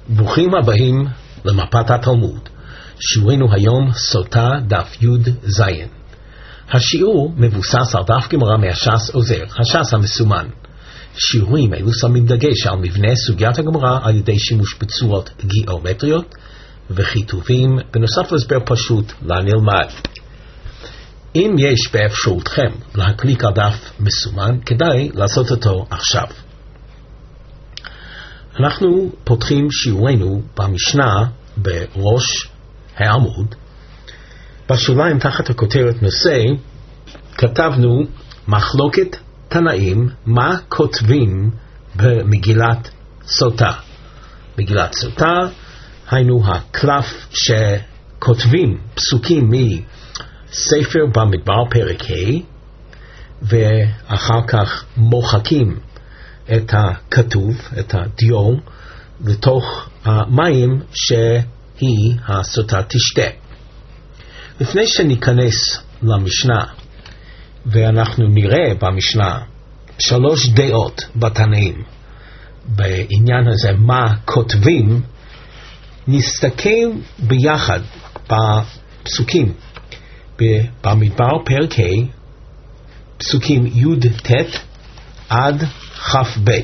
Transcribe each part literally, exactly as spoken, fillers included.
ברוכים הבאים למפת התלמוד. שיעורנו היום סוטה דף י' ז'. השיעור מבוסס על דף גמרא מהש"ס עוזר, הש"ס המסומן. שיעורים אלו שמים דגש על מבנה סוגיית הגמרא על ידי שימוש בצורות גיאומטריות וכיתובים, בנוסף להסבר פשוט לנלמד. אם יש באפשרותכם להקליק על דף מסומן, כדאי לעשות אותו עכשיו. אנחנו פותחים שיעורנו במשנה בראש העמוד. בשוליים תחת הכותרת נושא כתבנו מחלוקת תנאים מה כותבים במגילת סוטה. מגילת סוטה היינו הקלף שכותבים פסוקים מספר במדבר פרק ה' ואחר כך מוחקים את הכתוב, את הדיו, לתוך המים שהיא הסוטה תשתה. לפני שניכנס למשנה ואנחנו נראה במשנה שלוש דעות בתנאים בעניין הזה מה כותבים, נסתכל ביחד בפסוקים במדבר פרק ה', פסוקים י' ט' עד כף ב'.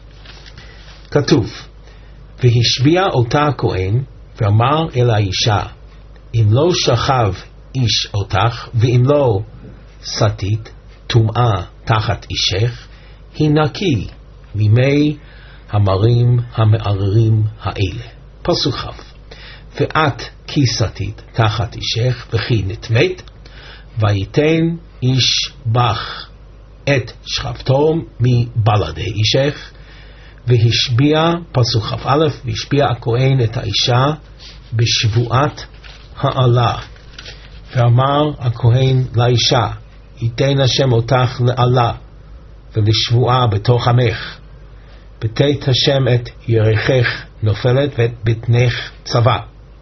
כתוב: והשביע אותה הכהן ואמר אל האישה, אם לא שכב איש אותך ואם לא סטית טומאה תחת אישך, היא נקי ממי המרים המערערים האלה. פסוק כ': ואת כי סטית תחת אישך וכי נטמאת, ויתן איש בך את שכבתו מבלעדי אישך, והשביע, פסוק כ"א, והשביע הכהן את האישה בשבועת העלה, ואמר הכהן לאישה, ייתן השם אותך לעלה ולשבועה בתוך עמך, בתית השם את ירכך נופלת ואת בטנך צבא.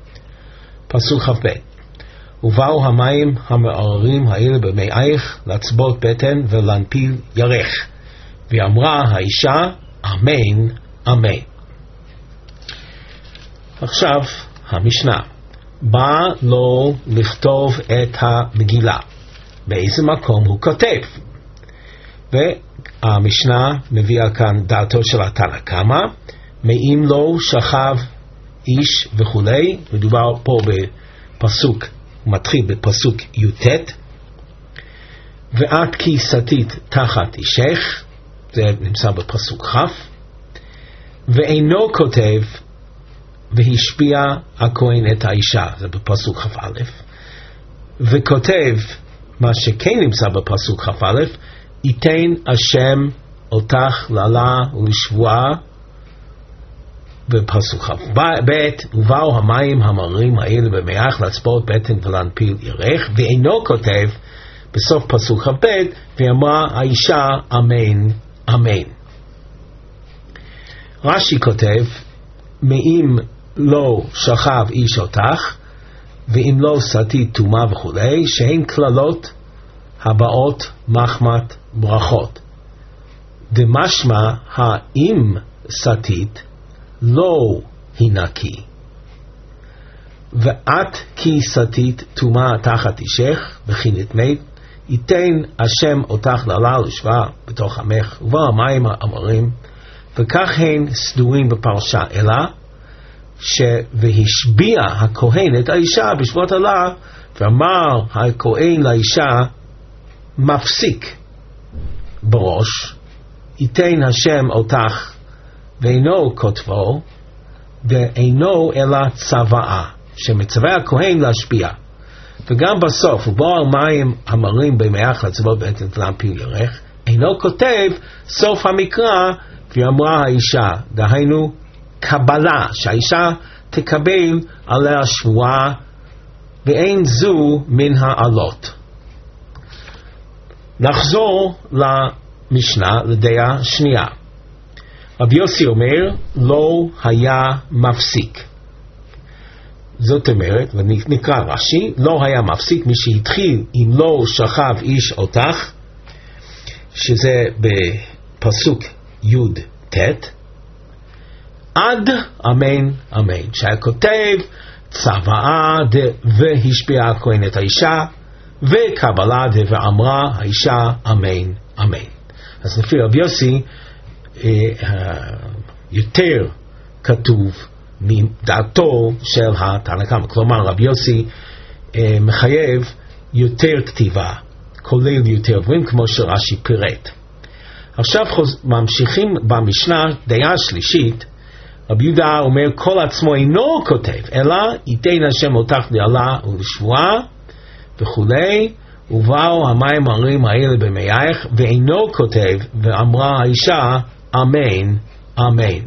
פסוק כ"ב: ובאו המים המערערים האלה במאייך לצבות בטן ולנפיל ירך, ואמרה האישה אמן אמן. עכשיו המשנה בא לו לכתוב את המגילה, באיזה מקום הוא כותב, והמשנה מביאה כאן דעתו של התנא קמא, מאם לא שכב איש וכולי. מדובר פה בפסוק, הוא מתחיל בפסוק י"ט, ואת כי סטית תחת אישך, זה נמצא בפסוק כ', ואינו כותב והשביע הכהן את האישה, זה בפסוק כ"א, וכותב מה שכן נמצא בפסוק כ"א, ייתן השם אותך לעלה ולשבועה, בפסוק כ"ב, ובאו המים המרים האלה במאייך לצבות בטן ולנפיל ירך, ואינו כותב בסוף פסוק כ"ב, ואמרה האישה אמן אמן. רש"י כותב מאם לא שכב איש אותך ואם לא סטית טומאה וכולי, שהן כללות הבאות מחמת ברכות. דמשמע האם סטית לא היא נקי, ואת כי סטית טומאה תחת אישך וכי נטמאת, ייתן השם אותך לעלה ולשבועה בתוך עמך, ובאו המים המרים, וכך הן סדורים בפרשה, אלא שהשביע הכהן את האישה בשבועת עלה, ואמר הכהן לאישה מפסיק בראש, ייתן השם אותך, ואינו כותבו, ואינו אלא צוואה, שמצווה הכהן להשביע. וגם בסוף, ובאו המים המרים במאייך לצבות בטן ולנפיל ירך, אינו כותב סוף המקרא, ואמרה האישה, דהיינו קבלה, שהאישה תקבל עליה שבועה, ואין זו מן העלות. נחזור למשנה, לדעה שנייה. רבי יוסי אומר, לא היה מפסיק. זאת אומרת, ונקרא רש"י, לא היה מפסיק מי שהתחיל אם לא שכב איש אותך, שזה בפסוק י' ט', עד אמן אמן. שהיה כותב צוואה והשביעה הכהן את האישה, וקבלה ואמרה האישה אמן אמן. אז לפי רבי יוסי יותר כתוב מדעתו של התנא קמא. כלומר רבי יוסי מחייב יותר כתיבה, כולל יותר דברים כמו שרש"י פירט. עכשיו ממשיכים במשנה, דעה שלישית. רבי יהודה אומר כל עצמו אינו כותב, אלא ייתן השם אותך לעלה ולשבועה וכולי, ובאו המים הרעים האלה במייך, ואינו כותב, ואמרה האישה אמן אמן.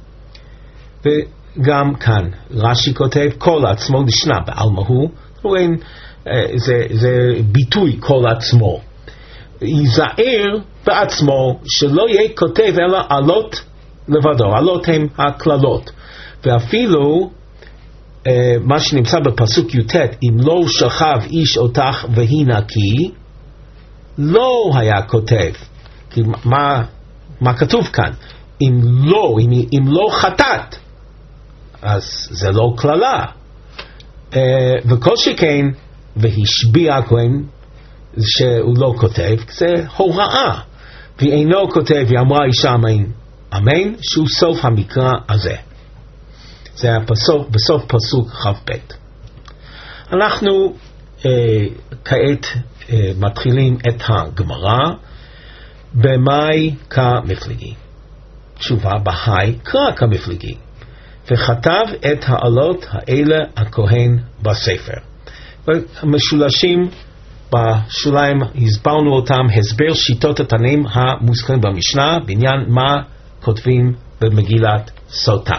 וגם כאן רש"י כותב כל עצמו נשנה בעלמא הוא, זה, זה ביטוי כל עצמו. ייזהר בעצמו שלא יהיה כותב אלא עלות לבדו. עלות הם הכללות, ואפילו uh, מה שנמצא בפסוק י"ט, אם לא שכב איש אותך והיא נקי, לא היה כותב. כי מה, מה כתוב כאן? אם לא, אם, אם לא חטאת, אז זה לא כללה. uh, וכל שכן והשביע הכהן שהוא לא כותב, זה הוראה. ואינו כותב ואמרה אישה אמן אמן, שהוא סוף המקרא הזה. זה הפסוק, בסוף פסוק כ"ב. אנחנו אה, כעת אה, מתחילים את הגמרא במאי כמפלגי. תשובה בהאי קרא כמפלגי, וכתב את העלות האלה הכהן בספר. ומשולשים בשוליים הסברנו אותם, הסבר שיטות התנאים המוזכרים במשנה בעניין מה כותבים במגילת סוטה.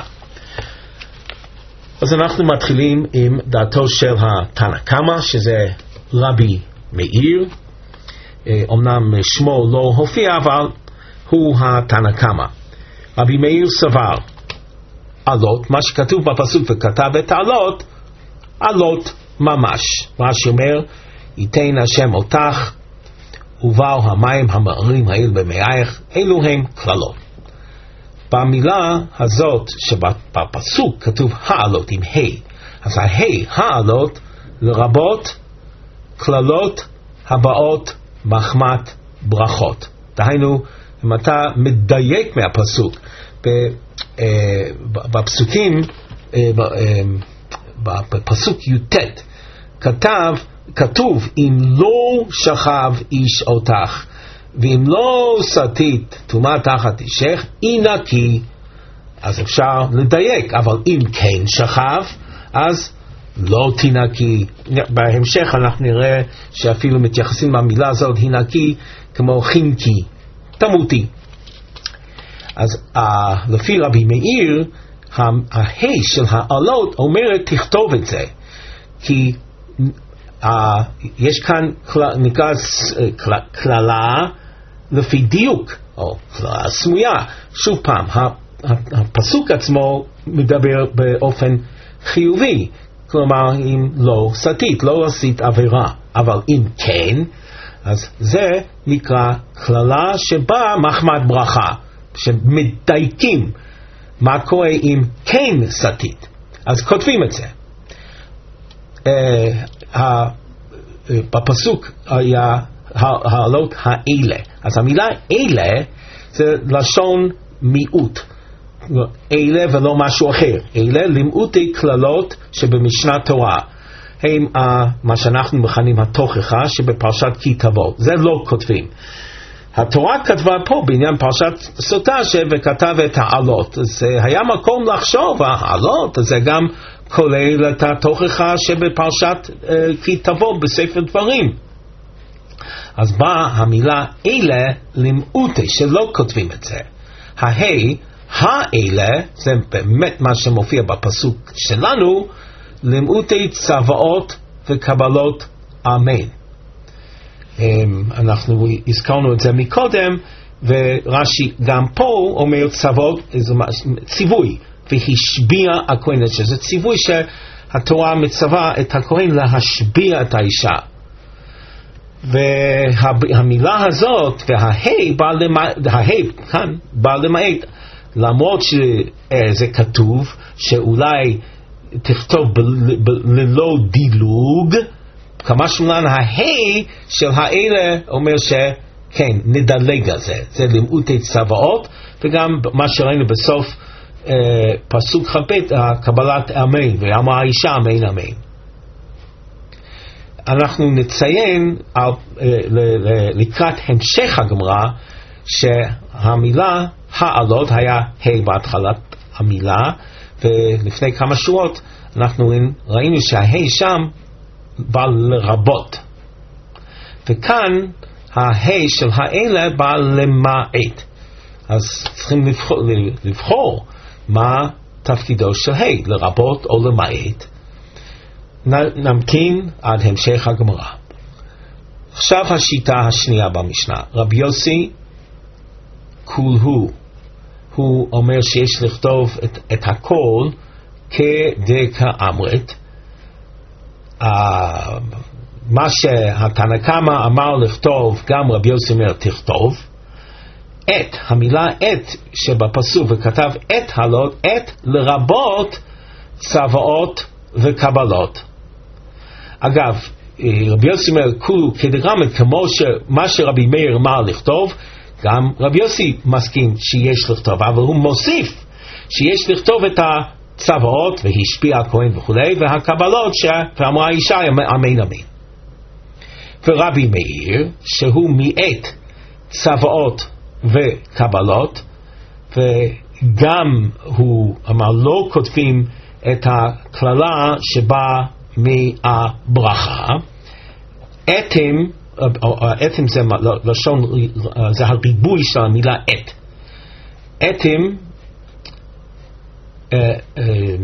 אז אנחנו מתחילים עם דעתו של התנא קמא, שזה רבי מאיר. אמנם שמו לא הופיע, אבל הוא התנא קמא. רבי מאיר סבר עלות, מה שכתוב בפסוק וכתב את העלות, עלות ממש. מה שאומר ייתן השם אותך ובאו המים המרים האלה במייך, אלו הם כללות. במילה הזאת שבפסוק כתוב העלות עם ה', אז ה' העלות לרבות כללות הבאות מחמת ברכות. דהיינו, אם אתה מדייק מהפסוק בפסוקים, בפסוק י"ט כתב, כתוב אם לא שכב איש אותך ואם לא סטית טומאה תחת אישך היא נקי, אז אפשר לדייק. אבל אם כן שכב אז לא תנקי. בהמשך אנחנו נראה שאפילו מתייחסים במילה הזאת היא נקי כמו חינקי, תמותי. אז uh, לפי רבי מאיר ההי של העלות אומרת תכתוב את זה, כי uh, יש כאן נקרא כללה לפי דיוק או כללה סמויה. שוב פעם, הפסוק עצמו מדבר באופן חיובי, כלומר אם לא סטית, לא עשית עבירה, אבל אם כן, אז זה נקרא כללה שבה מחמת ברכה, שמדייקים מה קורה אם כן סטית, אז כותבים את זה. uh, בפסוק היה העלות האלה, אז המילה אלה זה לשון מיעוט, אלה ולא משהו אחר. אלה לימודי כללות שבמשנת תורה הם uh, מה שאנחנו מכנים התוכחה שבפרשת כי תבוא, זה לא כותבים. התורה כתבה פה בעניין פרשת סוטה וכתב את העלות, אז היה מקום לחשוב העלות זה גם כולל את התוכחה שבפרשת uh, כי תבוא בספר דברים. אז באה המילה אלה לימודי שלא כותבים את זה. ההי האלה זה באמת מה שמופיע בפסוק שלנו, לימודי צוואות וקבלות אמן. אנחנו הזכרנו את זה מקודם, ורש"י גם פה אומר צוות, ציווי, והשביע הכהן, שזה ציווי שהתורה מצווה את הכהן להשביע את האישה. והמילה הזאת וההי בא למעט, ההי כאן בא למעט למרות שזה כתוב שאולי תכתוב ללא דילוג, כמה שמלן ההי של האלה אומר שכן, נדלג על זה. זה למעוטי צוואות, וגם מה שראינו בסוף אה, פסוק חבית, קבלת אמן, ואמר האישה אמן אמן. אנחנו נציין על, אה, ל, ל, לקראת המשך הגמרא, שהמילה העלות היה ה' בהתחלת המילה, ולפני כמה שורות אנחנו ראינו שהה' שם בא לרבות, וכאן הה' של האלה בא למעט. אז צריכים לבחור, לבחור מה תפקידו של ה', לרבות או למעט. נמתין עד המשך הגמרא. עכשיו השיטה השנייה במשנה. רבי יוסי כולהו, הוא אומר שיש לכתוב את, את הכל כדקאמרת. Uh, מה שהתנא קמא אמר לכתוב, גם רבי יוסי אומר תכתוב. את, המילה את שבפסוק וכתב את הלot, את לרבות צוואות וקבלות. אגב, רבי יוסי אומר כולו כדקאמרת, כמו שמה שרבי מאיר אמר לכתוב, גם רבי יוסי מסכים שיש לכתוב, אבל הוא מוסיף שיש לכתוב את הצוואות והשפיע הכהן וכו', והקבלות שאמרה האישה אמן אמן. ורבי מאיר שהוא מיעט צוואות וקבלות, וגם הוא אמר לא כותבים את הכללה שבאה מהברכה. אתם, אתם זה לשון, זה הריבוי של המילה את. אתם אה, אה,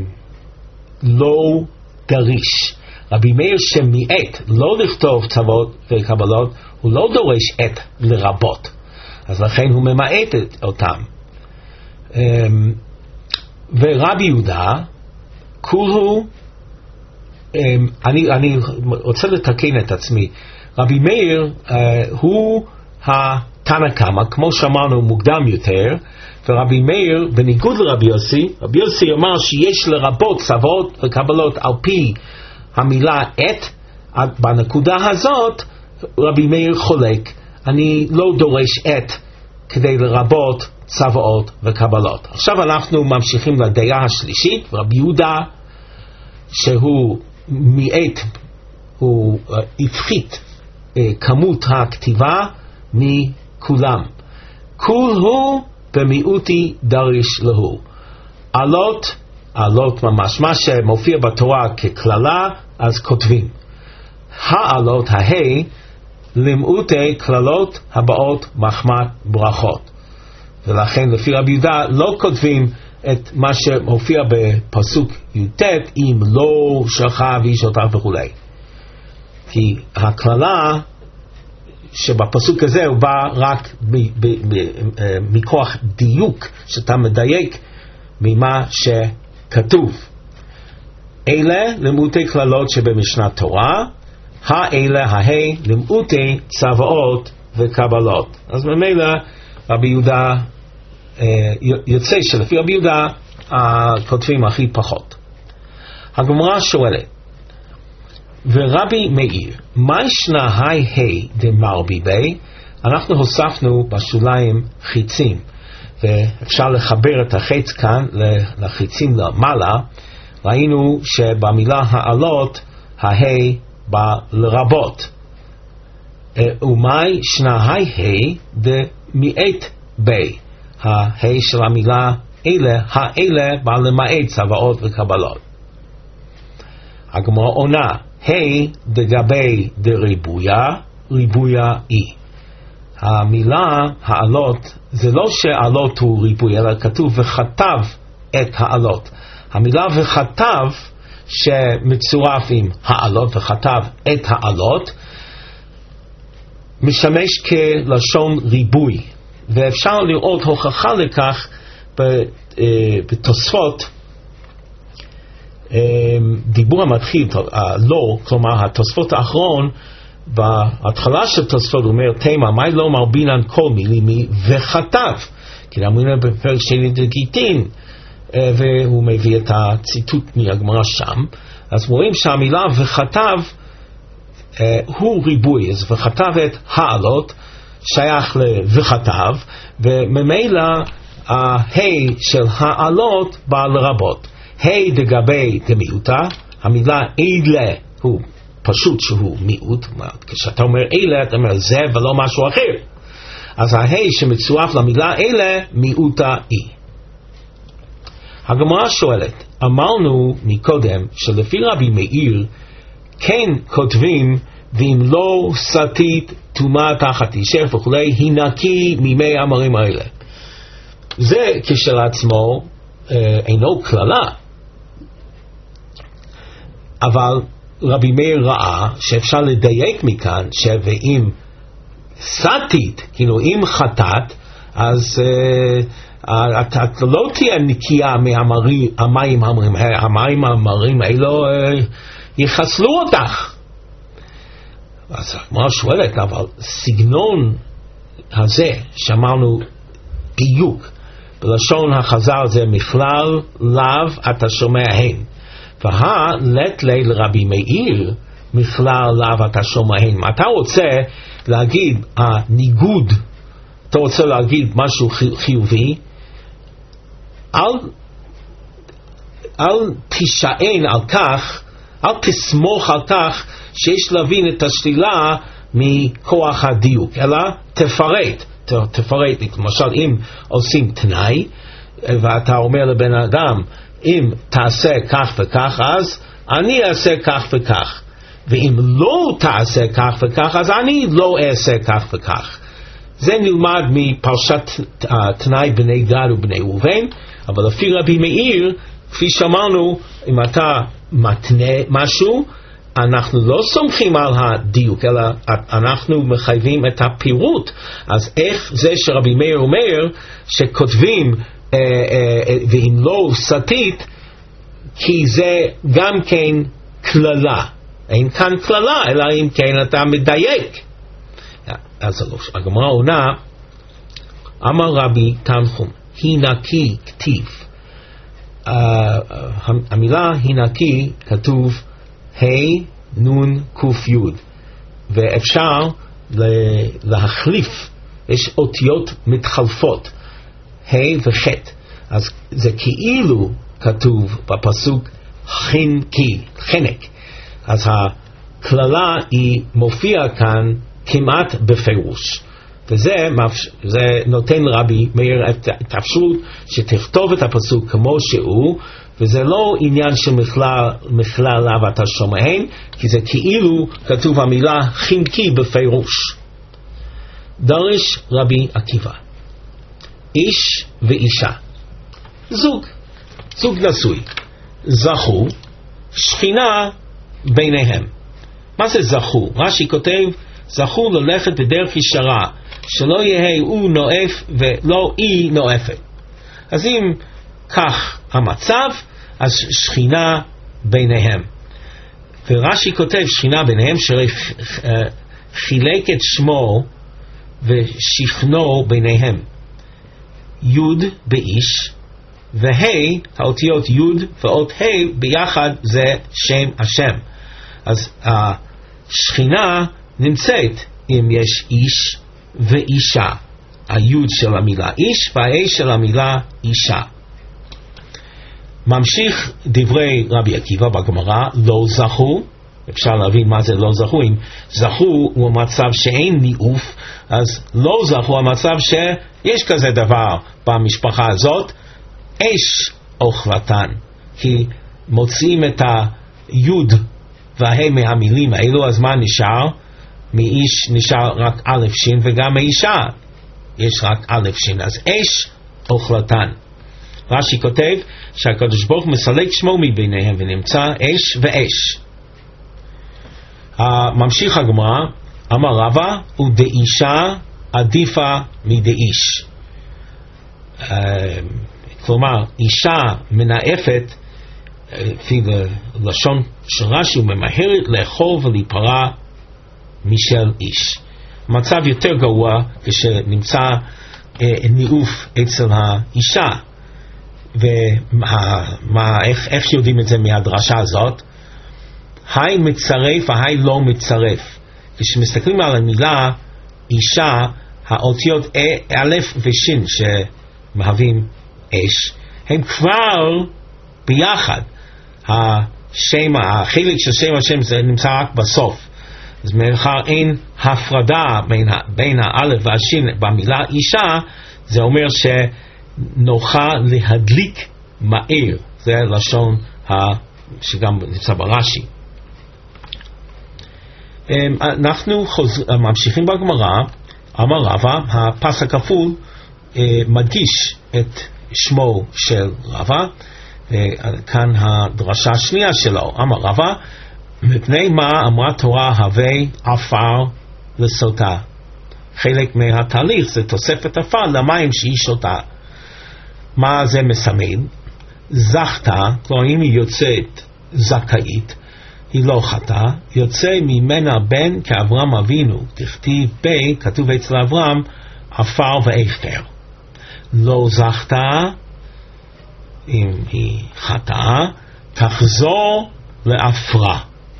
לא דריש. רבי מאיר שמיעט לא לכתוב צוואות וקבלות, הוא לא דורש את לרבות, אז לכן הוא ממעט אותם. אה, ורבי יהודה כולו, אה, אני, אני רוצה לתקן את עצמי. רבי מאיר uh, הוא התנא קמא, כמו שאמרנו מוקדם יותר, ורבי מאיר בניגוד לרבי יוסי, רבי יוסי אמר שיש לרבות צוואות וקבלות על פי המילה את. בנקודה הזאת רבי מאיר חולק, אני לא דורש את כדי לרבות צוואות וקבלות. עכשיו אנחנו ממשיכים לדעה השלישית. רבי יהודה שהוא מיעט, הוא uh, הפחית כמות הכתיבה מכולם. כולהו במיעוטי דריש להו. עלות, עלות ממש, מה שמופיע בתורה ככללה, אז כותבים. העלות, ההי, למעוטי כללות הבאות מחמת ברכות. ולכן לפי רבי יהודה לא כותבים את מה שמופיע בפסוק י"ט, אם לא שלך ואיש אותך וכו'. כי הכללה שבפסוק הזה הוא בא רק ב- ב- ב- מכוח דיוק, שאתה מדייק ממה שכתוב. אלה למעוטי כללות שבמשנת תורה, האלה ההי למעוטי צוואות וקבלות. אז ממילא רבי יהודה יוצא שלפי רבי יהודה כותבים הכי פחות. הגמרא שואלת, ורבי מאיר, מה ישנה היי היי דמרבי בי? אנחנו הוספנו בשוליים חיצים, ואפשר לחבר את החץ כאן לחיצים למעלה. ראינו שבמילה העלות, ההי בא לרבות. ומה ישנה היי היי דמיעט בי? ההי של המילה אלה, האלה בא למעט צוואות וקבלות. הגמרא עונה, היי דגבי דריבויה, ריבויה אי. המילה העלות, זה לא שעלות הוא ריבוי, אלא כתוב וכתב את העלות. המילה וכתב שמצורף עם העלות וכתב את העלות, משמש כלשון ריבוי. ואפשר לראות הוכחה לכך בתוספות, דיבור המתחיל, לא, כלומר התוספות האחרון, בהתחלה של תוספות הוא אומר תימה, מה לא מרבינן כל מילי מי וכתב, כי אמרנו בפרק שני דגיטין, והוא מביא את הציטוט מהגמרא שם, אז רואים שהמילה וכתב הוא ריבוי, אז וכתב את העלות שייך לווכתב, וממילא ההי של העלות בא לרבות. ה' דגבי דמיעוטה, המילה אלה הוא פשוט שהוא מיעוט, כשאתה אומר אלה אתה אומר זה ולא משהו אחר, אז ההי שמצורף למילה אלה מיעוטה היא. הגמרא שואלת, אמרנו מקודם שלפי רבי מאיר כן כותבים ואם לא סטית טומאה תחת אישך וכולי, היא נקי ממי המרים האלה. זה כשלעצמו אה, אינו כללה, אבל רבי מאיר ראה שאפשר לדייק מכאן שאם סטית, כאילו אם חטאת, אז אה, אתה לא תהיה נקייה מהמים המרים, המים המרים האלו אה, יחסלו אותך. אז הגמרא שואלת, אבל סגנון הזה שאמרנו דיוק בלשון החז"ל זה מכלל לאו אתה שומע הן, והלת לי לרבי מאיר מכלל לאו אתה שומע הן. מה אתה רוצה להגיד הניגוד, אתה רוצה להגיד משהו חיובי, אל, אל תשען על כך, אל תסמוך על כך שיש להבין את השלילה מכוח הדיוק, אלא תפרט, תפרט. למשל אם עושים תנאי ואתה אומר לבן אדם אם תעשה כך וכך אז אני אעשה כך וכך, ואם לא תעשה כך וכך אז אני לא אעשה כך וכך. זה נלמד מפרשת תנאי בני גד ובני ראובן. אבל לפי רבי מאיר, כפי שאמרנו, אם אתה מתנה משהו, אנחנו לא סומכים על הדיוק, אלא אנחנו מחייבים את הפירוט. אז איך זה שרבי מאיר אומר שכותבים אה, אה, ואם לא סטית, כי זה גם כן כללה. אין כאן כללה, אלא אם כן אתה מדייק. אז הגמרא עונה, אמר רבי תנחום, היא נקי כתיב. Uh, המילה היא נקי כתוב ה' נון קוף יוד, ואפשר להחליף, יש אותיות מתחלפות ה' וח', אז זה כאילו כתוב בפסוק חנקי, חנק, אז הכללה היא מופיעה כאן כמעט בפירוש, וזה זה נותן רבי מאיר את האפשרות שתכתוב את הפסוק כמו שהוא, וזה לא עניין של מכלל לאו אתה שומען, כי זה כאילו כתוב המילה חנקי בפירוש. דרש רבי עקיבא, איש ואישה, זוג, זוג נשוי, זכו, שכינה ביניהם. מה זה זכו? רש"י כותב, זכו ללכת בדרך ישרה, שלא יהיה הוא נואף ולא היא נואפת. אז אם כך המצב, אז שכינה ביניהם. ורש"י כותב שכינה ביניהם, שחילק את שמו ושכנו ביניהם. יוד באיש, והי, האותיות יוד ואות ה' ביחד זה שם השם. אז השכינה נמצאת אם יש איש ואישה, היוד של המילה איש והאי של המילה אישה. ממשיך דברי רבי עקיבא בגמרא, לא זכו, אפשר להבין מה זה לא זכו, אם זכו הוא המצב שאין ניאוף, אז לא זכו המצב שיש כזה דבר במשפחה הזאת, אש אוכלתן, כי מוצאים את היוד וההי מהמילים האלו, אז מה נשאר? מאיש נשאר רק א' שין, וגם מאישה יש רק א' שין, אז אש אוכלתן. רש"י כותב שהקדוש ברוך הוא מסלק שמו מביניהם ונמצא אש ואש. ממשיך הגמרא, אמר רבא, ודאישה עדיפה מדאיש. כלומר אישה מנאפת, לפי לשון של רש"י, ממהרת לאכול ולהיפרע משל איש. מצב יותר גרוע כשנמצא ניאוף אצל האישה. ואיך יודעים את זה מהדרשה הזאת? היי מצרף והי לא מצרף. כשמסתכלים על המילה אישה, האותיות א' ושין שמהווים אש, הם כבר ביחד. השם, החלק של שם השם זה נמצא רק בסוף. אז מאחר אין הפרדה בין, בין האלף והשין במילה אישה, זה אומר שנוכל להדליק מהר. זה לשון שגם נמצא ברש"י. אנחנו חוזר, ממשיכים בגמרא. אמר רבא, הפסק הכפול מדגיש את שמו של רבא, וכאן הדרשה השנייה שלו. אמר רבא, מפני מה אמרה תורה הווה עפר לסוטה. חלק מהתהליך זה תוספת עפר למים שהיא שותה. מה זה מסמל? זכתה, כלומר אם היא יוצאת זכאית, היא לא חטאה, יוצא ממנה בן כאברהם אבינו, תכתיב ב, כתוב אצל אברהם, עפר ואפר. לא זכתה, אם היא חטאה, תחזור לעפרה.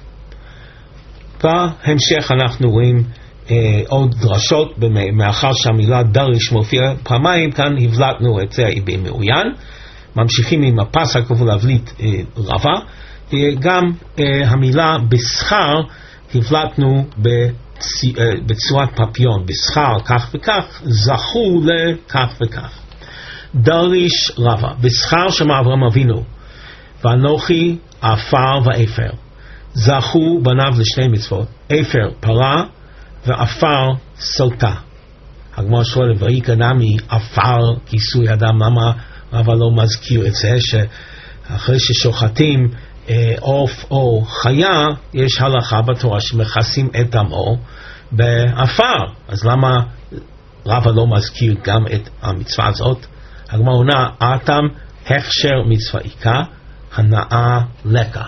בהמשך אנחנו רואים אה, עוד דרשות, מאחר שהמילה דריש מופיעה פעמיים, כאן הבלטנו את זה במעוין. ממשיכים עם הפסק הכפול להבליט אה, רבא. גם uh, המילה בשכר הבלטנו בצ... uh, בצורת פפיון, בשכר כך וכך, זכו לכך וכך. דריש רבא, בשכר שמע אברהם אבינו, ואנוכי עפר ואפר. זכו בניו לשני מצוות, אפר פרה ועפר סוטה. הגמרא שואלת, ויקרא נמי עפר כיסוי אדם, למה רבא לא מזכיר את זה, שאחרי ששוחטים עוף או חיה, יש הלכה בתורה שמכסים את דמו בעפר. אז למה רבא לא מזכיר גם את המצווה הזאת? הגמרא עונה, אטם הכשר מצווה עיקה, הנאה לקה.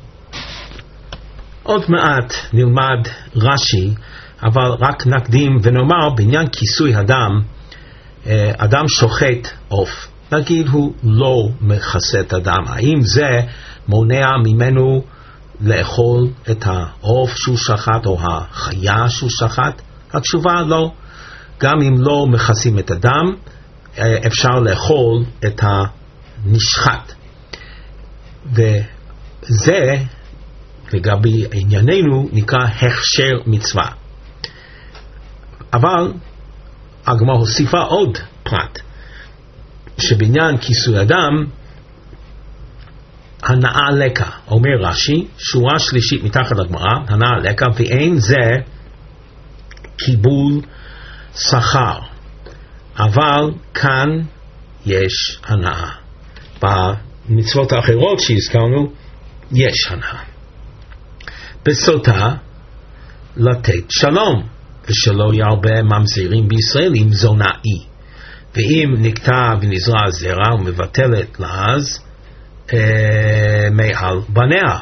עוד מעט נלמד רש"י, אבל רק נקדים ונאמר, בעניין כיסוי הדם, אדם שוחט עוף, נגיד הוא לא מכסה את הדם, האם זה מונע ממנו לאכול את העוף שהוא שחט או החיה שהוא שחט? התשובה לא. גם אם לא מכסים את הדם, אפשר לאכול את הנשחט. וזה לגבי ענייננו נקרא הכשר מצווה. אבל הגמרא הוסיפה עוד פרט, שבעניין כיסוי הדם, הנאה לקה, אומר רש"י, שורה שלישית מתחת לגמרא, הנאה לקה, ואין זה קיבול שכר, אבל כאן יש הנאה. במצוות האחרות שהזכרנו יש הנאה. בסוטה לתת שלום, ושלא ירבה ממזרים בישראל עם זונאי, ואם נקטע ונזרע זרע ומבטלת לעז אה, מעל בניה.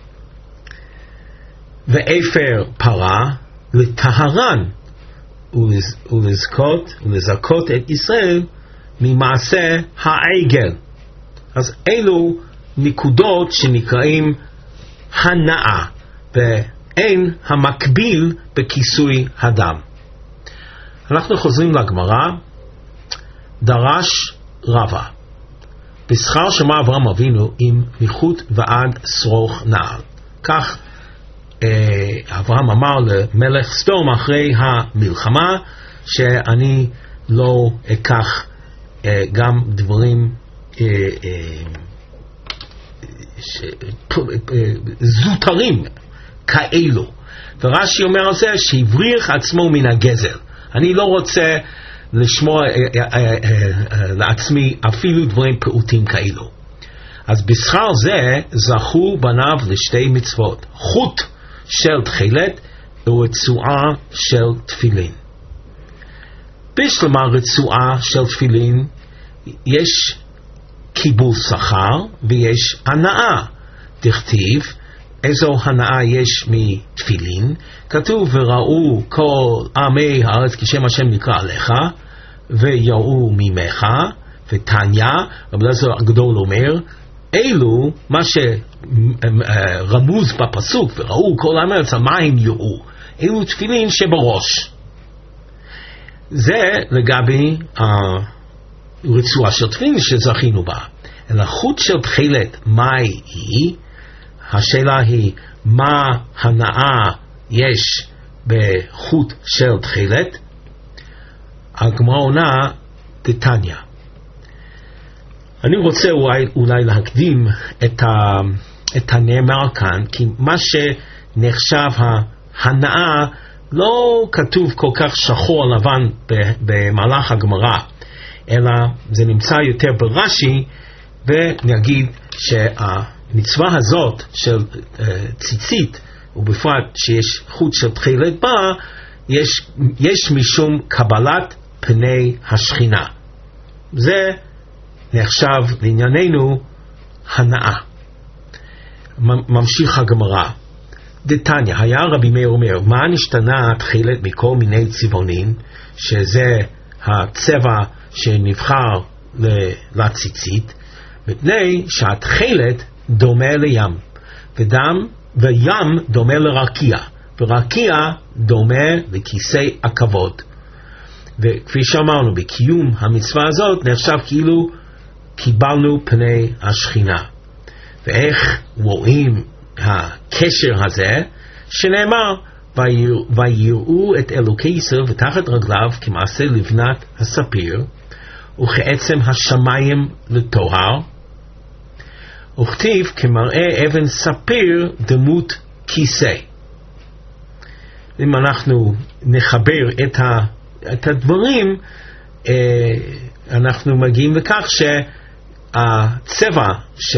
ואפר פרה לטהרן ולז, ולזכות ולזכות את ישראל ממעשה העגל. אז אלו נקודות שנקראים הנאה, ואין המקביל בכיסוי הדם. אנחנו חוזרים לגמרא. דרש רבא, בשכר שמע אברהם אבינו עם מיחות ועד שרוך נעל. כך אה, אברהם אמר למלך סדום אחרי המלחמה, שאני לא אקח אה, גם דברים אה, אה, ש, אה, זוטרים כאלו. ורש"י אומר על זה שהבריח עצמו מן הגזל. אני לא רוצה לשמוע לעצמי אפילו דברים פעוטים כאלו. אז בשכר זה זכו בניו לשתי מצוות, חוט של תחילת ורצועה של תפילין. בשלמה רצועה של תפילין יש קיבול שכר ויש הנאה. תכתיב איזו הנאה יש מתפילין, כתוב וראו כל עמי הארץ כי שם השם נקרא עליך, ויראו ממך, ותניא, רבי אליעזר הגדול אומר, אלו מה שרמוז בפסוק, וראו כל עם ארץ, מה הם יראו? אלו תפילין שבראש. זה לגבי הרצועה של תפילין שזכינו בה. אלא חוט של תחילת, מה היא? השאלה היא, מה הנאה יש בחוט של תחילת? הגמרא עונה דתניא. אני רוצה אולי, אולי להקדים את, ה, את הנאמר כאן, כי מה שנחשב ההנאה לא כתוב כל כך שחור לבן במהלך הגמרא, אלא זה נמצא יותר ברש"י, ונגיד שהמצווה הזאת של uh, ציצית, ובפרט שיש חוט של תחילת בה, יש, יש משום קבלת פני השכינה. זה נחשב לענייננו הנאה. ממשיך הגמרא. דתניא, היה רבי מאיר אומר, מה נשתנה התחילת מכל מיני צבעונים, שזה הצבע שנבחר לציצית, מפני שהתחילת דומה לים, ודם, וים דומה לרקיע, ורקיע דומה לכיסא הכבוד. וכפי שאמרנו, בקיום המצווה הזאת נחשב כאילו קיבלנו פני השכינה. ואיך רואים הקשר הזה? שנאמר, ויראו את אלוקי ישראל ותחת רגליו כמעשה לבנת הספיר, וכעצם השמיים לטוהר, וכתיב כמראה אבן ספיר דמות כיסא. אם אנחנו נחבר את, ה, את הדברים, אנחנו מגיעים לכך שהצבע ש,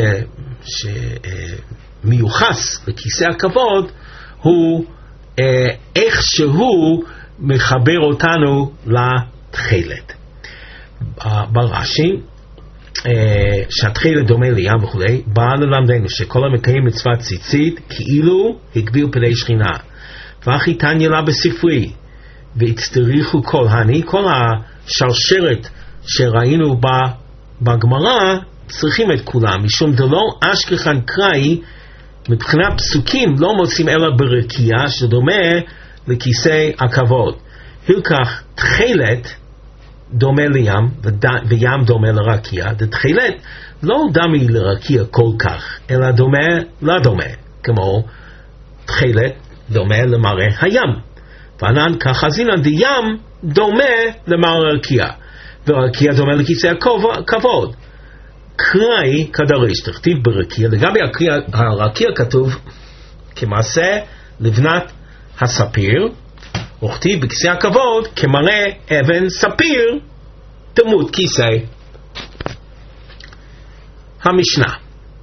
שמיוחס לכיסא הכבוד הוא איך שהוא מחבר אותנו לתחילת. ברש"י, שהתחילת דומה לים וכו', בא ללמדנו שכל המקיים מצוות ציצית כאילו הגביר פני שכינה. ואחי תניא לה בספרי, והצטריכו כל הני, כל השרשרת שראינו בגמרא, צריכים את כולם, משום דלא אשכחן קראי, מבחינת פסוקים לא מוצאים אלא ברקיע, שדומה לכיסא הכבוד. הלקח תחילת דומה לים, וים דומה לרקיע. דתחילת לא דמי לרקיע כל כך, אלא דומה לדומה, כמו תחילת דומה למראה הים. וענן ככה זינן דים דומה למראה רקיע, ורקיע דומה לכיסא הכבוד. קראי כדריש, תכתיב ברקיע. לגבי הרקיע כתוב כמעשה לבנת הספיר, וכתיב בכיסא הכבוד כמראה אבן ספיר דמות כיסא. המשנה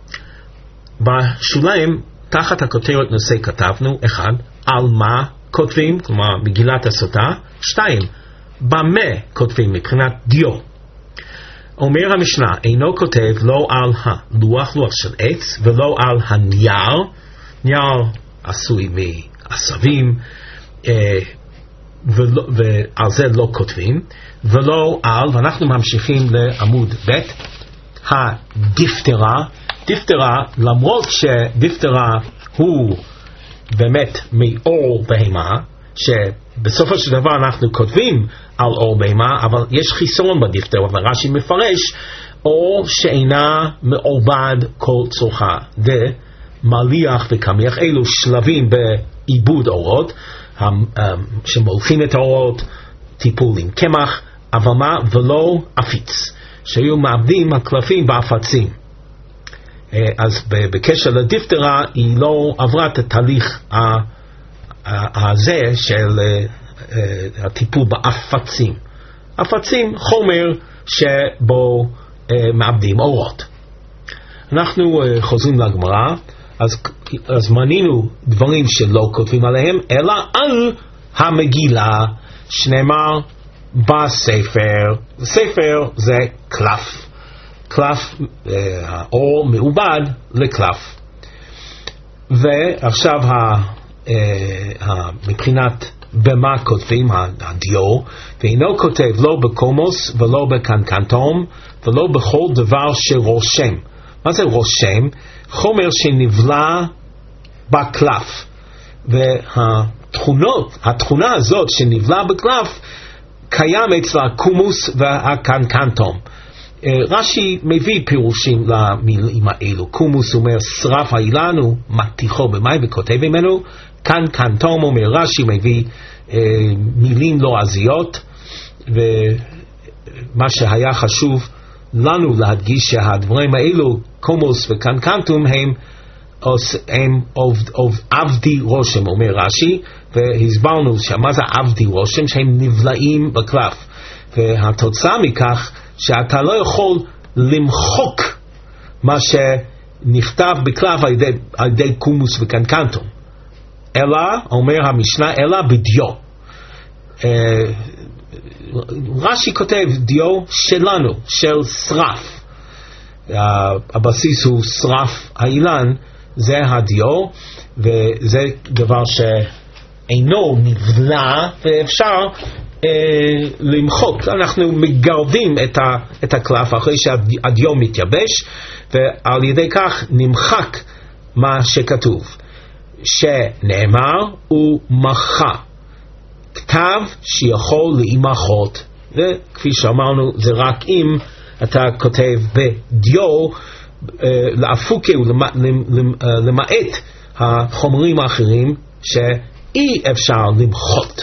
בשוליים תחת הכותרת נושא כתבנו, אחד, על מה כותבים, כלומר מגילת הסוטה. שתיים, במה כותבים מבחינת דיו. אומר המשנה, אינו כותב לא על הלוח, לוח של עץ, ולא על הנייר, נייר עשוי מעשבים, אה, ולא, ועל זה לא כותבים, ולא על, ואנחנו ממשיכים לעמוד ב', הדיפטרה. דיפטרה, למרות שדיפטרה הוא באמת מאור בהמה, שבסופו של דבר אנחנו כותבים על אור בהמה, אבל יש חיסרון בדיפטרה, ורש"י מפרש, אור שאינה מעובד כל צורכה, ומליח וקמיח, אלו שלבים בעיבוד אורות, שמולכים את האורות, טיפול עם קמח, אבל מה? ולא אפיץ, שהיו מעבדים הקלפים באפצים. אז בקשר לדיפטרה היא לא עברה את התהליך הזה של הטיפול באפצים. אפצים חומר שבו מעבדים אורות. אנחנו חוזרים לגמרא, אז, אז מנינו דברים שלא כותבים עליהם, אלא על המגילה, שנאמר בספר. ספר זה קלף. קלף, האור מעובד לקלף. ועכשיו ה, ה, מבחינת במה כותבים הדיו, ואינו כותב לא בקומוס ולא בקנקנטום ולא בכל דבר שרושם. מה זה רושם? חומר שנבלע בקלף, והתכונות, התכונה הזאת שנבלע בקלף קיים אצל הקומוס והקנקנטום. רש"י מביא פירושים למילים האלו. קומוס אומר שרף האילן הוא מתיחו במים וכותב ממנו. קנקנטום אומר רש"י מביא אה, מילים לועזיות, ומה שהיה חשוב לנו להדגיש שהדברים האלו, קומוס וקנקנטום, הם, הם עובד, עובד, עבדי רושם, אומר רש"י, והסברנו שמה זה עבדי רושם, שהם נבלעים בקלף, והתוצאה מכך שאתה לא יכול למחוק מה שנכתב בקלף על ידי, על ידי קומוס וקנקנטום, אלא, אומר המשנה, אלא בדיו. אה, רש"י כותב דיו שלנו, של שרף. אה, הבסיס הוא שרף האילן, זה הדיו, וזה דבר שאינו נבלע ואפשר אה, למחוק. אנחנו מגרדים את, ה, את הקלף אחרי שהדיו מתייבש, ועל ידי כך נמחק מה שכתוב. שנאמר הוא מחה, כתב שיכול להימחות, וכפי שאמרנו זה רק אם אתה כותב בדיו, לאפוקה למעט החומרים האחרים שאי אפשר למחות.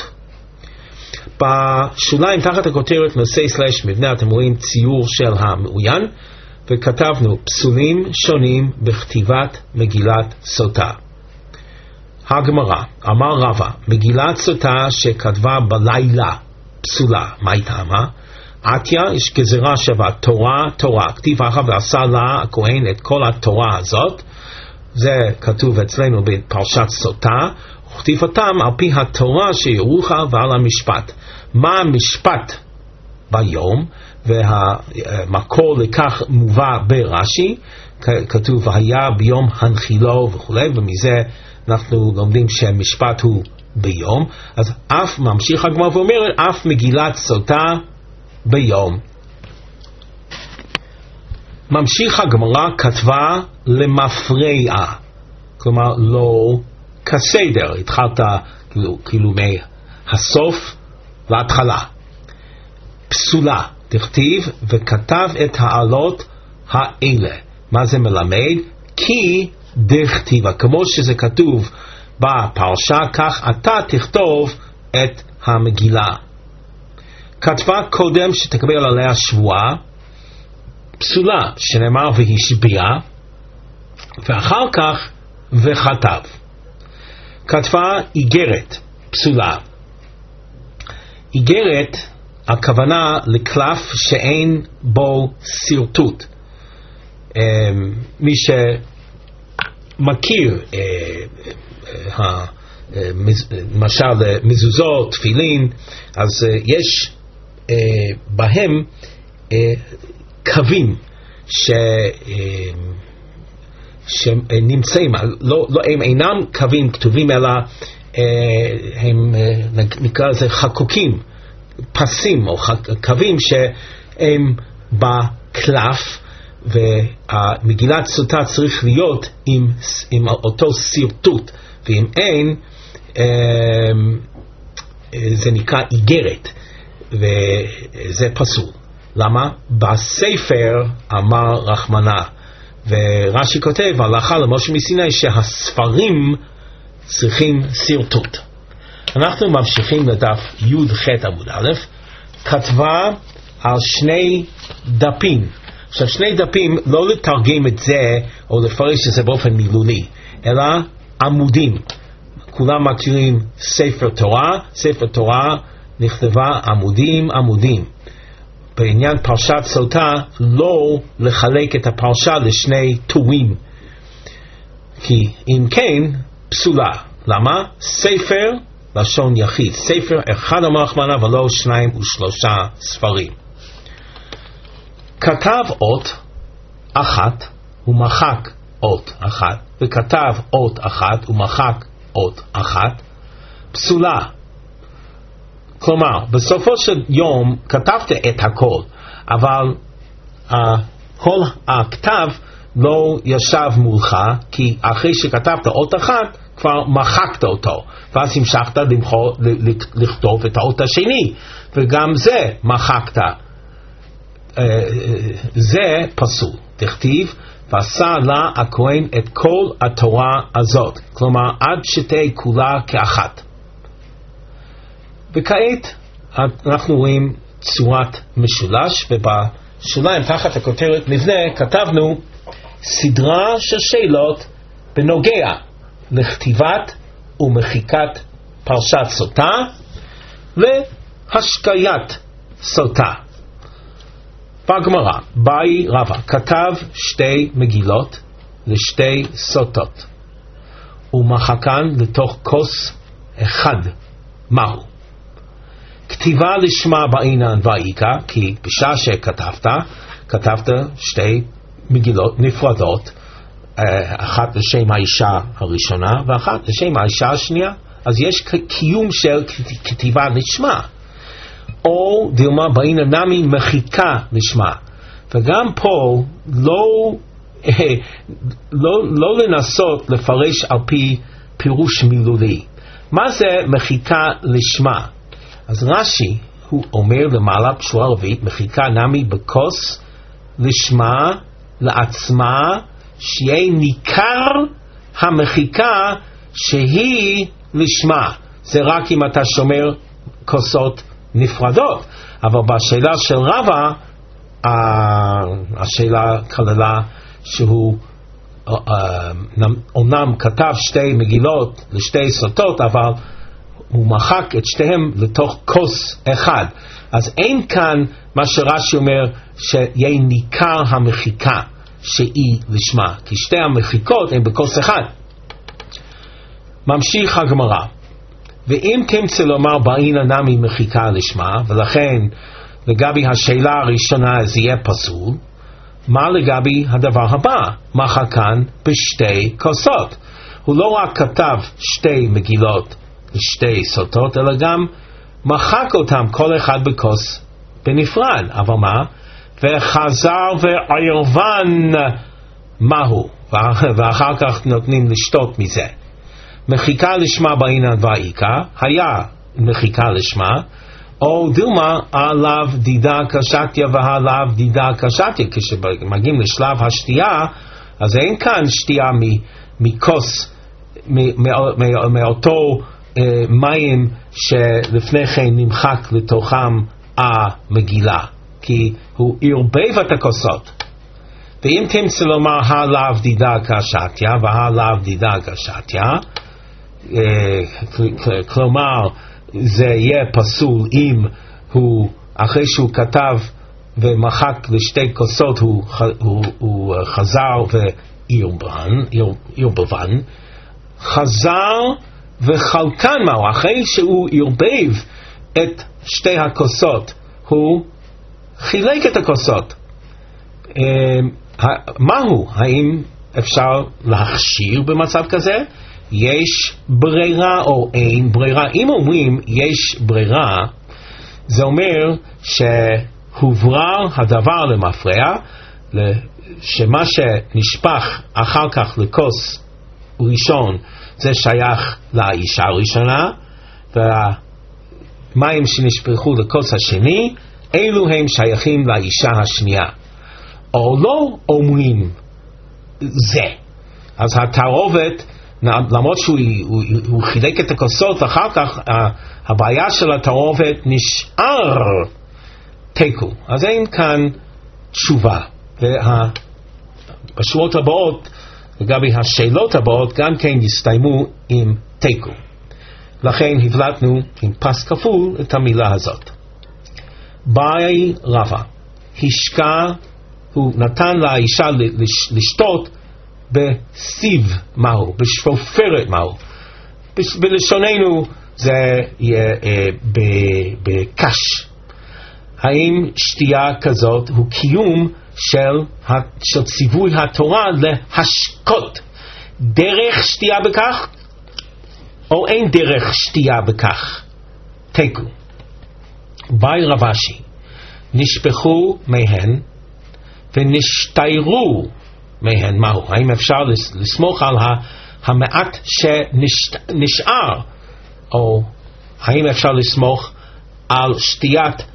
בשוליים תחת הכותרת נושא סלש מבנה אתם רואים ציור של המעוין, וכתבנו פסולים שונים בכתיבת מגילת סוטה. הגמרא, אמר רבא, מגילת סוטה שכתבה בלילה פסולה, מה היא טעמה? עתיה, יש גזירה שווה, תורה, תורה, כתיב אחר ועשה לה הכהן את כל התורה הזאת, זה כתוב אצלנו בפרשת סוטה, וכתיב אותם על פי התורה שירוך ועל המשפט. מה המשפט ביום, והמקור לכך מובא ברש"י, כתוב היה ביום הנחילו וכו', ומזה אנחנו לומדים שהמשפט הוא ביום. אז אף ממשיך הגמרא ואומר אף מגילת סוטה ביום. ממשיך הגמרא כתבה למפרעה, כלומר לא כסדר, התחלת כאילו, כאילו מהסוף להתחלה. פסולה, תכתיב וכתב את העלות האלה. מה זה מלמד? כי דכתיבה, כמו שזה כתוב בפרשה, כך אתה תכתוב את המגילה. כתבה קודם שתקבל עליה שבועה, פסולה, שנאמר והשביע, ואחר כך וכתב. כתבה איגרת, פסולה. איגרת, הכוונה לקלף שאין בו סרטוט. מי שמכיר למשל מזוזות, תפילין, אז יש בהם קווים ש... שנמצאים, לא, לא, הם אינם קווים כתובים אלא הם נקרא לזה חקוקים, פסים או קווים שהם בקלף, והמגילת סוטה צריך להיות עם, עם אותו סרטוט, ואם אין זה נקרא איגרת, וזה פסול. למה? בספר אמר רחמנה, ורש"י כותב הלכה למשה מסיני שהספרים צריכים סרטוט. אנחנו ממשיכים לדף י"ח עמוד א', כתבה על שני דפים. עכשיו שני דפים, לא לתרגם את זה או לפרש את זה באופן מילולי, אלא עמודים. כולם מכירים ספר תורה, ספר תורה נכתבה עמודים עמודים. בעניין פרשת סוטה לא לחלק את הפרשה לשני טורים, כי אם כן פסולה. למה? ספר לשון יחיד, ספר אחד אמר רחמנא ולא שניים ושלושה ספרים. כתב אות אחת ומחק אות אחת, וכתב אות אחת ומחק אות אחת, פסולה. כלומר, בסופו של יום כתבת את הכל, אבל uh, כל הכתב לא ישב מולך, כי אחרי שכתבת אות אחת, כבר מחקת אותו, ואז המשכת לכתוב את האות השני, וגם זה מחקת. Uh, זה פסול. תכתיב, ועשה לה הכהן את כל התורה הזאת, כלומר עד שתהיה כולה כאחת. וכעת אנחנו רואים צורת משולש, ובשוליים תחת הכותרת מבנה כתבנו סדרה של שאלות בנוגע לכתיבת ומחיקת פרשת סוטה והשקיית סוטה. בגמרא, באי רבא כתב שתי מגילות לשתי סוטות ומחקן לתוך כוס אחד. מהו? כתיבה לשמה בעינן ואיקה, כי בשעה שכתבת, כתבת שתי מגילות נפרדות, אחת לשם האישה הראשונה ואחת לשם האישה השנייה, אז יש קיום של כתיבה לשמה. או דילמה בעינן נמי מחיקה לשמה, וגם פה לא, לא, לא לנסות לפרש על פי פירוש מילולי. מה זה מחיקה לשמה? אז רש"י הוא אומר למעלה בשורה רביעית, מחיקה נמי בכוס לשמה לעצמה, שיהיה ניכר המחיקה שהיא לשמה. זה רק אם אתה שומר כוסות נפרדות, אבל בשאלה של רבא, השאלה כללה שהוא אומנם כתב שתי מגילות לשתי סוטות, אבל הוא מחק את שתיהם לתוך כוס אחד. אז אין כאן מה שרש"י אומר שיהיה ניכר המחיקה שהיא לשמה, כי שתי המחיקות הן בכוס אחד. ממשיך הגמרא, ואם תמצא לומר בעינן נמי מחיקה לשמה, ולכן לגבי השאלה הראשונה זה יהיה פסול, מה לגבי הדבר הבא? מחקן בשתי כוסות. הוא לא רק כתב שתי מגילות לשתי סוטות, אלא גם מחק אותם כל אחד בכוס בנפרד. אבל מה? וחזר וערבן מהו? ואחר כך נותנים לשתות מזה. מחיקה לשמה בעינן ואיקה, היה מחיקה לשמה, או דילמה עליו דידה קשתיה ועליו דידה קשתיה. כשמגיעים לשלב השתייה, אז אין כאן שתייה מכוס, מאותו מים שלפני כן נמחק לתוכם המגילה, כי הוא ערבב את הכוסות. ואם תמצא לומר עליו דידה קשתיה ועליו דידה קשתיה, כלומר זה יהיה פסול אם הוא אחרי שהוא כתב ומחק לשתי כוסות הוא, הוא, הוא חזר וערבבן, חזר וחלקן מהו, אחרי שהוא ערבב את שתי הכוסות הוא חילק את הכוסות. מהו? האם אפשר להכשיר במצב כזה? יש ברירה או אין ברירה? אם אומרים יש ברירה, זה אומר שהוברר הדבר למפרע, שמה שנשפך אחר כך לכוס ראשון זה שייך לאישה הראשונה, והמים שנשפכו לכוס השני אלו הם שייכים לאישה השנייה. או לא אומרים זה, אז התערובת, למרות שהוא הוא, הוא חילק את הכוסות, אחר כך הבעיה של התערובת נשאר תיקו, אז אין כאן תשובה. ובשורות הבאות לגבי השאלות הבאות גם כן יסתיימו עם תיקו, לכן הבלטנו עם פס כפול את המילה הזאת. באי רבא, השקע, הוא נתן לאישה לשתות בסיב מהו, בשפופרת מהו, בלשוננו זה יהיה בקש. האם שתייה כזאת הוא קיום של, של ציווי התורה להשקות? דרך שתייה בכך או אין דרך שתייה בכך? תיקו. באי רב אשי, נשפכו מהן ונשתיירו מהן. מהו? האם אפשר לסמוך על המעט שנשאר, או האם אפשר לסמוך על שתיית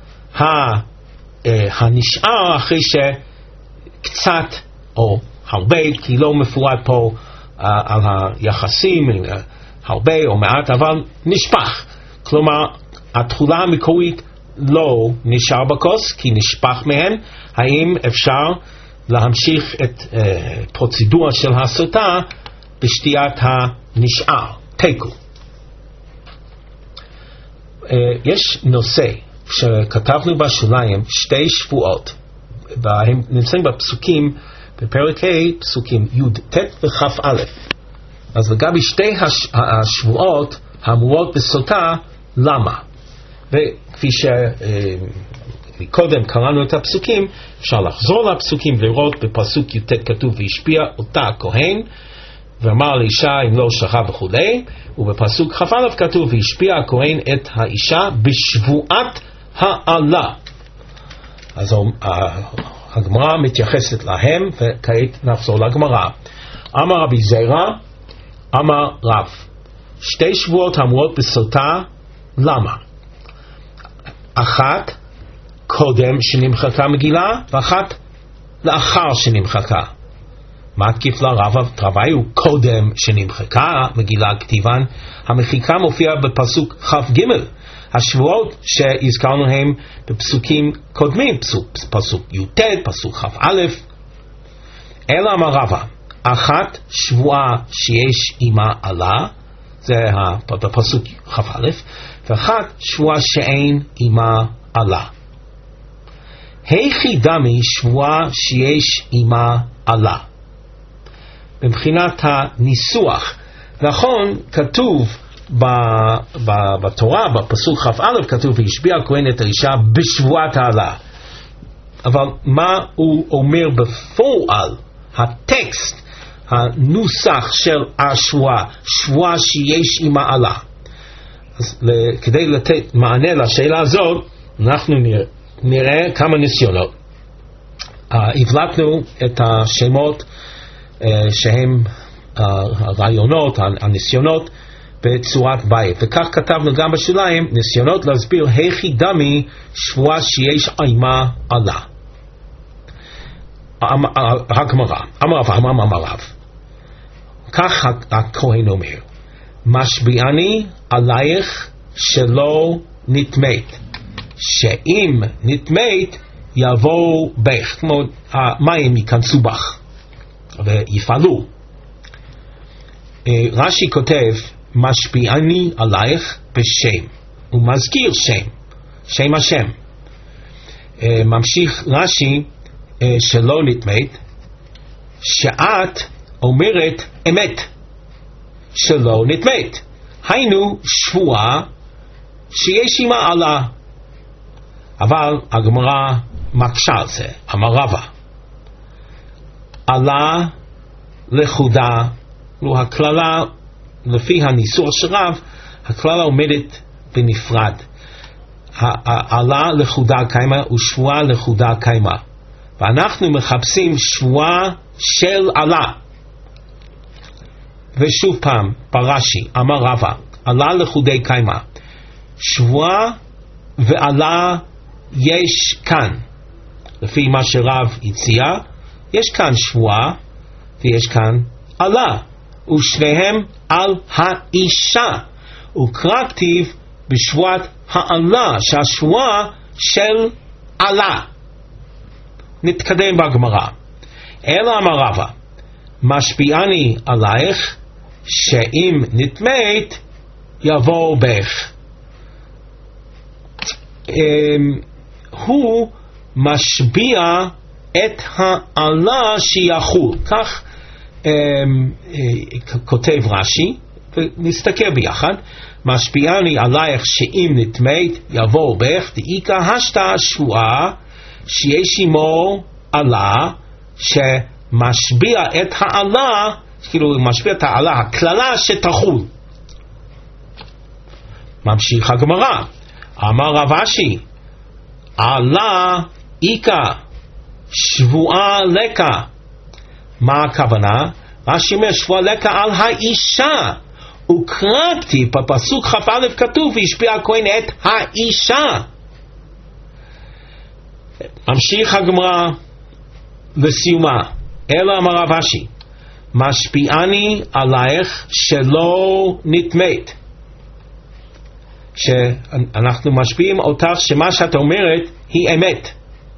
הנשאר אחרי שקצת או הרבה, כי לא מפורט פה על היחסים, הרבה או מעט, אבל נשפך. כלומר, התכולה המקורית לא נשאר בכוס, כי נשפך מהן. האם אפשר להמשיך את uh, פרוצדורה של הסוטה בשתיית הנשאר? תיקו. Uh, יש נושא שכתבנו בשוליים, שתי שבועות, והם נמצאים בפסוקים, בפרק ה' פסוקים י' ט' וכ' א'. אז לגבי שתי הש... השבועות האמורות בסוטה, למה? וכפי שקודם קראנו את הפסוקים, אפשר לחזור לפסוקים ולראות בפסוק י' כתוב והשפיע אותה הכהן ואמר לאישה אם לא שכב וכו', ובפסוק כ' א' כתוב והשפיע הכהן את האישה בשבועת העלה. אז הגמרא מתייחסת להם, וכעת נחזור לגמרא. אמר רבי זרע, אמר רב, שתי שבועות האמורות בסוטה, למה? אחת קודם שנמחקה מגילה, ואחת לאחר שנמחקה. מה תקיף לרב? רבי הוא קודם שנמחקה מגילה כתיבן, המחיקה מופיעה בפסוק כ"ג. השבועות שהזכרנו הם בפסוקים קודמים, פסוק, פסוק י"ט, פסוק כ"א. אלא אמר רבא, אחת שבועה שיש עמה עלה, זה בפסוק כ"א, ואחת שבועה שאין עמה עלה. היכי דמי שבועה שיש עמה עלה. מבחינת הניסוח, נכון, כתוב ב, ב, בתורה, בפסוק כ"א כתוב והשביע הכהן את האישה בשבועת העלה. אבל מה הוא אומר בפועל? הטקסט, הנוסח של השבועה, שבועה שיש עמה עלה. אז כדי לתת מענה לשאלה הזאת, אנחנו נראה, נראה כמה ניסיונות. הבלטנו את השמות שהם הרעיונות, הניסיונות בצורת בית, וכך כתבנו גם בשוליים, ניסיונות להסביר היכי דמי שבועה שיש עמה עלה. הגמרא, אמר רב, אמר אמר רב, כך הכהן אומר, משביעני עלייך שלא נטמאת, שאם נטמאת יבואו בך, כמו המים ייכנסו בך ויפעלו. רש"י כותב משביעני עלייך בשם, הוא מזכיר שם, שם השם. ממשיך רש"י שלא נטמאת, שאת אומרת אמת שלא נטמאת, היינו שבועה שיש עמה עלה. אבל הגמרא מקשה על זה, אמר רבא, עלה לחודה, לו הכללה, לפי הניסוח של רב, הכללה עומדת בנפרד. עלה לחודה קיימה ושבועה לחודה קיימה, ואנחנו מחפשים שבועה של עלה. ושוב פעם ברש"י אמר רבא, עלה לחודי קיימה, שבועה ועלה יש כאן, לפי מה שרב הציע, יש כאן שבועה ויש כאן עלה, ושניהם על האישה, וקרא כתיב בשבועת העלה, שהשבועה של עלה. נתקדם בגמרא. אלא אמר רבא, משביעני עלייך, שאם נטמאת יבוא בך. הוא משביע את העלה שיחול, כך כותב רש"י, ונסתכל ביחד. משביעני עלייך שאם נטמאת יבוא בך, דאיכא השתא שבועה שיש עמו עלה, שמשביע את העלה, כאילו משביע את העלה, הכללה שתחול. ממשיך הגמרא, אמר רב אשי, עלה איכה שבועה לקה. מה הכוונה? רש"י אומר שבועה לקה על האישה, וקראתי בפסוק כ"א כתוב והשביע הכהן את האישה. ממשיך הגמרא לסיומה, אלא אמר רב אשי, משפיעני עלייך שלא נטמאת, שאנחנו משפיעים אותך שמה שאת אומרת היא אמת,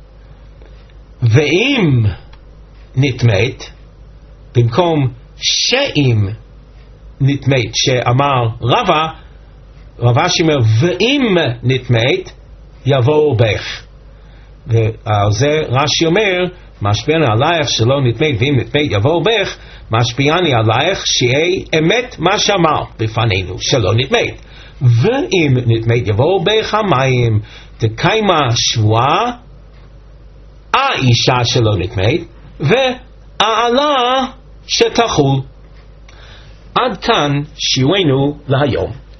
ואם נטמאת, במקום שאם נטמאת שאמר רבא, רב אשי אומר ואם נטמאת יבואו בך. ועל זה רש"י אומר משפיעני עלייך שלא נטמאת, ואם נטמאת יבואו בך, משפיעני עלייך שיהיה אמת מה שאמר בפנינו שלא נטמאת, ואם נטמאת יבואו בך המים. תקיימה שבועה האישה שלא נטמאת, והעלה שתחול. עד כאן שיעורנו להיום.